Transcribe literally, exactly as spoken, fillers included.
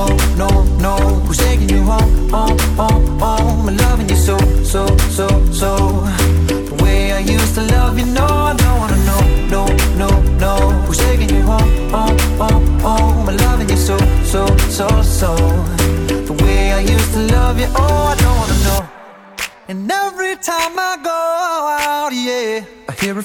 no, no, no. Who's taking you home, home, home, home? I'm loving you so, so, so, so. The way I used to love you, no, I don't wanna know, no, no, no. Who's taking you home, home, home, home? I'm loving you so, so, so, so. The way I used to love you, oh, I don't wanna know. And every time I go out, yeah,